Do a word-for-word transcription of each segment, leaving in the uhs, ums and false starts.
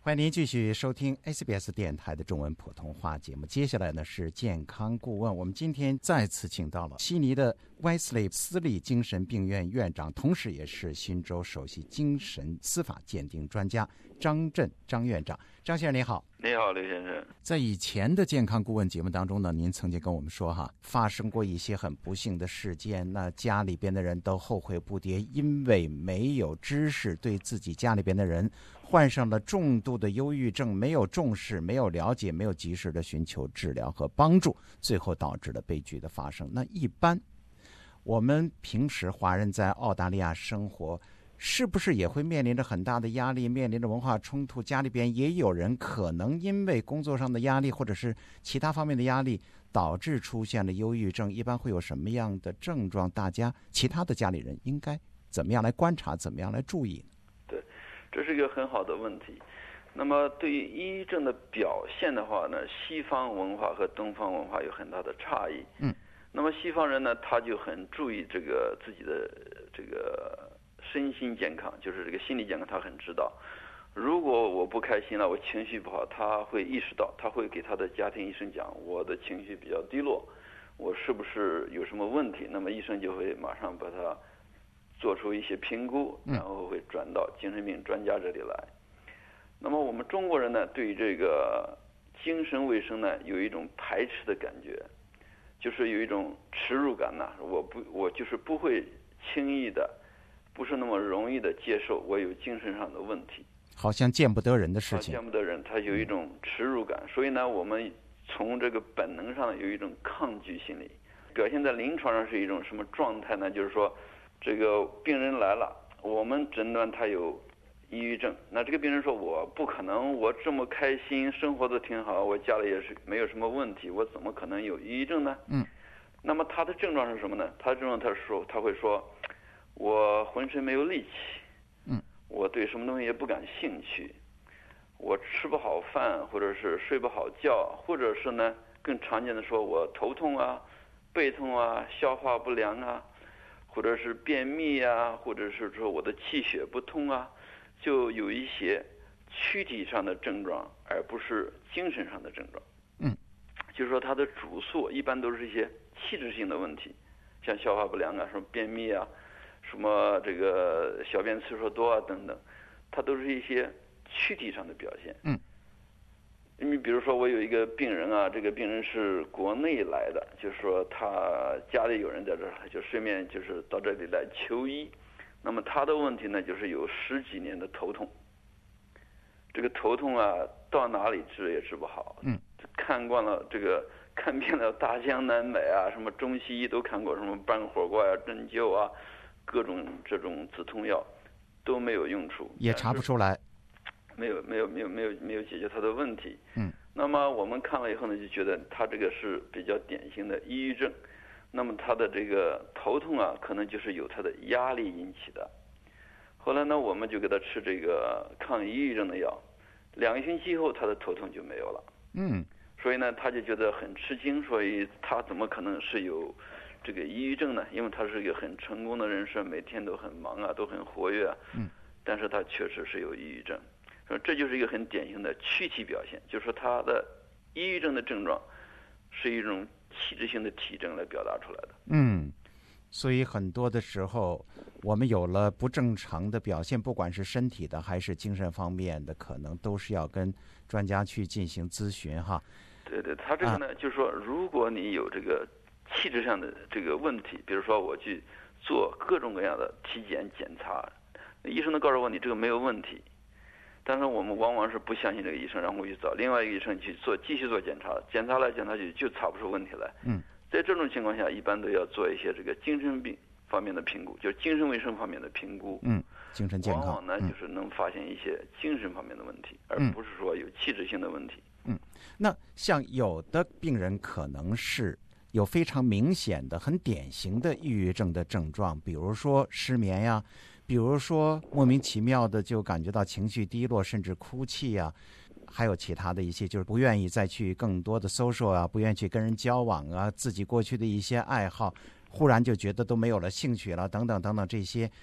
欢迎您继续收听 A C B S 电台的中文普通话节目。接下来呢是健康顾问，我们今天再次请到了悉尼的 Wesley 私立精神病院院长，同时也是新州首席精神司法鉴定专家张震张院长。张先生您好。 你好，刘先生。 在以前的健康顾问节目当中呢，您曾经跟我们说哈，发生过一些很不幸的事件，那家里边的人都后悔不迭，因为没有知识，对自己家里边的人患上了重度的忧郁症，没有重视，没有了解，没有及时的寻求治疗和帮助，最后导致了悲剧的发生。那一般我们平时华人在澳大利亚生活，是不是也会面临着很大的压力，面临着文化冲突？家里边也有人可能因为工作上的压力或者是其他方面的压力，导致出现了忧郁症。一般会有什么样的症状？大家其他的家里人应该怎么样来观察，怎么样来注意呢？ 对，这是一个很好的问题。那么对于抑郁症的表现的话呢，西方文化和东方文化有很大的差异。 嗯， 那么西方人呢，他就很注意这个自己的这个身心健康，就是这个心理健康，他很知道。如果我不开心了，我情绪不好，他会意识到，他会给他的家庭医生讲，我的情绪比较低落，我是不是有什么问题？那么医生就会马上把他做出一些评估，然后会转到精神病专家这里来。那么我们中国人呢，对于这个精神卫生呢，有一种排斥的感觉，就是有一种耻辱感呐、啊。我不，我就是不会轻易的，不是那么容易的接受我有精神上的问题， 好像见不得人的事情。 见不得人，他有一种耻辱感，所以呢，我们从这个本能上有一种抗拒心理，表现在临床上是一种什么状态呢？就是说，这个病人来了，我们诊断他有抑郁症，那这个病人说，我不可能，我这么开心，生活的挺好，我家里也是没有什么问题，我怎么可能有抑郁症呢？ 嗯。 那么他的症状是什么呢？他的症状他说他会说，我浑身没有力气， 嗯， 我对什么东西也不感兴趣，我吃不好饭，或者是睡不好觉，或者是呢更常见的说，我头痛啊、背痛啊、消化不良啊，或者是便秘啊，或者是说我的气血不通啊，就有一些躯体上的症状，而不是精神上的症状。 嗯， 就是说它的主诉一般都是一些气质性的问题，像消化不良啊、什么便秘啊、什么这个小便次数多啊等等，它都是一些躯体上的表现。 嗯， 你比如说我有一个病人啊，这个病人是国内来的，就是说他家里有人在这儿，就顺便就是到这里来求医。那么他的问题呢，就是有十几年的头痛。这个头痛啊，到哪里治也治不好。 嗯， 看惯了这个，看遍了大江南北啊，什么中西医都看过，什么半火罐啊、针灸啊，各种这种止痛药都没有用处， 也查不出来， 没有没有没有没有没有解决他的问题。 嗯， 那么我们看了以后呢，就觉得他这个是比较典型的抑郁症。那么他的这个头痛啊，可能就是有他的压力引起的。后来呢，我们就给他吃这个抗抑郁症的药，两个星期后他的头痛就没有了。 嗯， 所以呢，他就觉得很吃惊，所以他怎么可能是有这个抑郁症呢？因为他是一个很成功的人士，每天都很忙啊，都很活跃啊。 嗯， 但是他确实是有抑郁症，说这就是一个很典型的躯体表现，就是说他的抑郁症的症状是一种气质性的体征来表达出来的。 嗯，所以很多的时候，我们有了不正常的表现，不管是身体的还是精神方面的，可能都是要跟专家去进行咨询哈。 对对，他这个呢，啊、就是说，如果你有这个气质上的这个问题，比如说我去做各种各样的体检检查，医生都告诉我你这个没有问题，但是我们往往是不相信这个医生，然后我去找另外一个医生去做，继续做检查，检查来检查去就查不出问题来。 嗯， 在这种情况下，一般都要做一些这个精神病方面的评估，就是精神卫生方面的评估。 嗯，精神健康。 往往呢、 嗯、 就是能发现一些精神方面的问题，而不是说有气质性的问题。 嗯，那像有的病人可能是有非常明显的、很典型的抑郁症的症状，比如说失眠呀，比如说莫名其妙的就感觉到情绪低落，甚至哭泣呀，还有其他的一些就是不愿意再去更多的 social 啊，不愿意去跟人交往啊，自己过去的一些爱好忽然就觉得都没有了兴趣了，等等等等这些。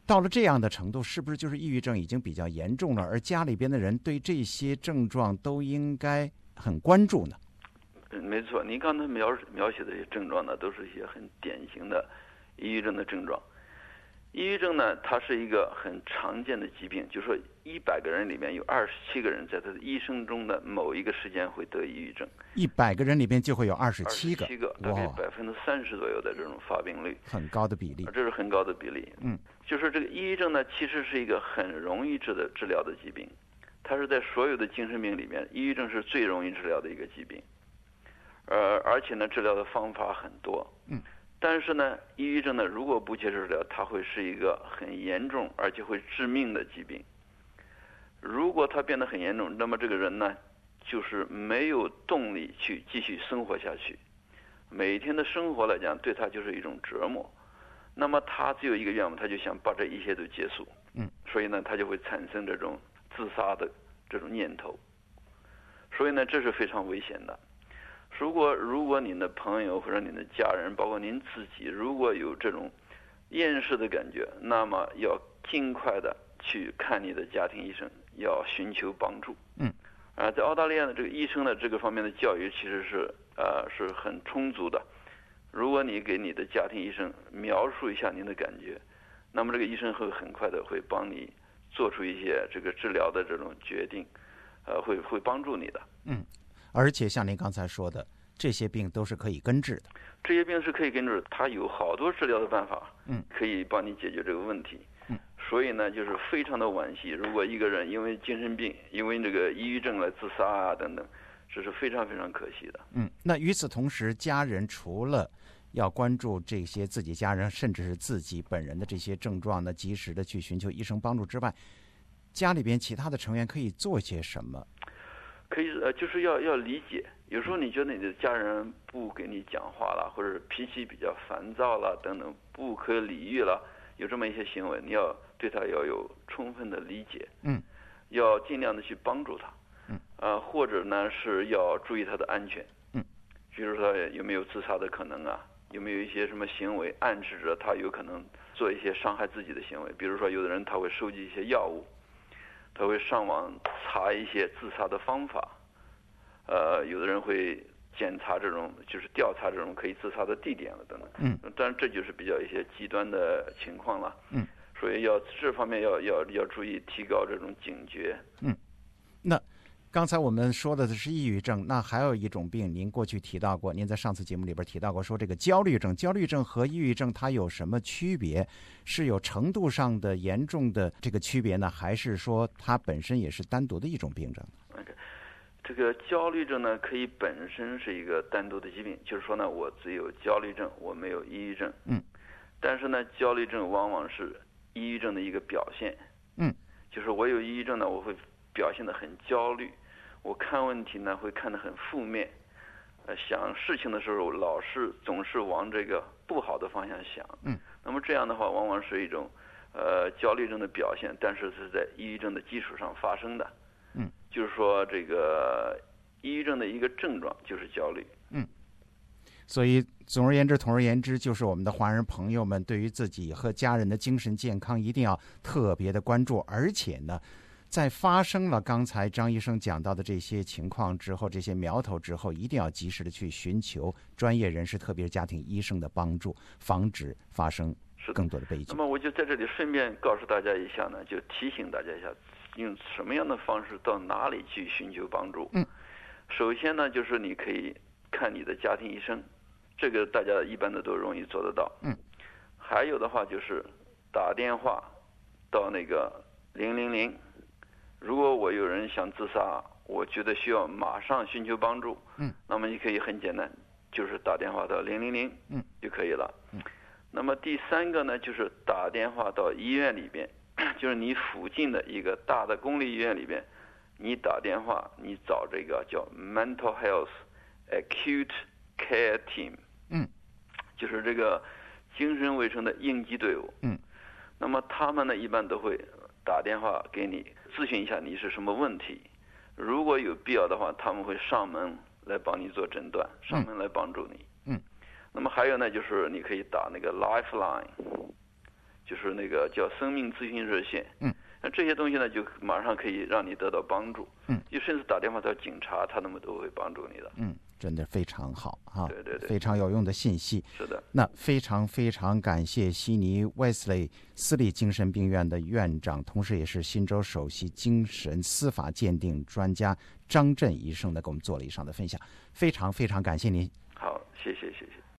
到了这样的程度，是不是就是抑郁症已经比较严重了？而家里边的人对这些症状都应该很关注呢？ 嗯，没错，您刚才描描写的这些症状呢，都是一些很典型的抑郁症的症状。抑郁症呢，它是一个很常见的疾病，就是说一百个人里面有二十七个人在他的一生中的某一个时间会得抑郁症。 一百个人里边就会有二十七个， 二十七个，大概百分之三十左右的这种发病率， 很高的比例。 这是很高的比例。 嗯， 就是这个抑郁症呢，其实是一个很容易治的治疗的疾病，它是在所有的精神病里面，抑郁症是最容易治疗的一个疾病。呃，而且呢，治疗的方法很多。 嗯。 但是呢，抑郁症呢，如果不接受治疗，它会是一个很严重而且会致命的疾病。如果它变得很严重，那么这个人呢，就是没有动力去继续生活下去，每天的生活来讲，对他就是一种折磨。那么他只有一个愿望，他就想把这一切都结束。 嗯。 所以呢，他就会产生这种自杀的这种念头。所以呢，这是非常危险的。如果如果您的朋友或者您的家人，包括您自己，如果有这种厌世的感觉，那么要尽快的去看你的家庭医生，要寻求帮助。 嗯， 啊，在澳大利亚的这个医生的这个方面的教育其实是呃是很充足的。如果你给你的家庭医生描述一下您的感觉，那么这个医生会很快的会帮你做出一些这个治疗的这种决定，呃，会会帮助你的。 嗯。而且像您刚才说的，这些病都是可以根治的。 这些病是可以根治的，它有好多治疗的办法， 嗯， 可以帮你解决这个问题。 嗯， 所以呢，就是非常的惋惜，如果一个人因为精神病、因为这个抑郁症来自杀啊等等，这是非常非常可惜的。 嗯，那与此同时，家人除了要关注这些自己家人甚至是自己本人的这些症状呢，及时的去寻求医生帮助之外，家里边其他的成员可以做些什么？ 可以呃，就是要要理解。有时候你觉得你的家人不给你讲话了，或者脾气比较烦躁了等等，不可理喻了，有这么一些行为，你要对他要有充分的理解。 嗯， 要尽量的去帮助他。 嗯， 呃，或者呢是要注意他的安全。 嗯， 比如说有没有自杀的可能啊？有没有一些什么行为暗示着他有可能做一些伤害自己的行为？比如说有的人他会收集一些药物。他会上网查一些自杀的方法，呃，有的人会检查这种，就是调查这种可以自杀的地点了等等。 嗯， 当然这就是比较一些极端的情况了。 嗯， 所以要这方面要要要注意提高这种警觉。 嗯，那刚才我们说的是抑郁症，那还有一种病，您过去提到过，您在上次节目里边提到过，说这个焦虑症，焦虑症和抑郁症它有什么区别？是有程度上的严重的这个区别呢，还是说它本身也是单独的一种病症 ？OK， 这个焦虑症呢，可以本身是一个单独的疾病，就是说呢，我只有焦虑症，我没有抑郁症。 嗯， 但是呢，焦虑症往往是抑郁症的一个表现。 嗯， 就是我有抑郁症呢，我会表现得很焦虑，我看问题呢会看得很负面，呃，想事情的时候老是总是往这个不好的方向想。 嗯， 那么这样的话，往往是一种呃焦虑症的表现，但是是在抑郁症的基础上发生的。 嗯， 就是说这个抑郁症的一个症状就是焦虑。 嗯，所以总而言之，统而言之，就是我们的华人朋友们对于自己和家人的精神健康一定要特别的关注，而且呢，在发生了刚才张医生讲到的这些情况之后，这些苗头之后，一定要及时的去寻求专业人士，特别是家庭医生的帮助，防止发生更多的悲剧。 那么我就在这里顺便告诉大家一下呢，就提醒大家一下，用什么样的方式到哪里去寻求帮助。 嗯， 首先呢，就是你可以看你的家庭医生，这个大家一般的都容易做得到。 嗯， 还有的话就是打电话到那个零零零。如果我有人想自杀，我觉得需要马上寻求帮助， 嗯， 那么你可以很简单，就是打电话到零零零， 嗯， 就可以了。 嗯， 那么第三个呢，就是打电话到医院里边，就是你附近的一个大的公立医院里边，你打电话，你找这个叫 Mental Health Acute Care Team， 嗯， 就是这个精神卫生的应急队伍， 嗯， 那么他们呢一般都会打电话给你咨询一下你是什么问题，如果有必要的话，他们会上门来帮你做诊断，上门来帮助你。 嗯， 那么还有呢，就是你可以打那个 Lifeline， 就是那个叫生命咨询热线。 嗯， 那这些东西呢，就马上可以让你得到帮助。 嗯， 就甚至打电话到警察，他们都会帮助你的。 嗯，真的非常好啊， 对对对， 非常有用的信息。 是的， 那非常非常感谢悉尼 Wesley 私立精神病院的院长，同时也是新州首席精神司法鉴定专家张震医生呢，给我们做了以上的分享，非常非常感谢您。 好，谢谢谢谢。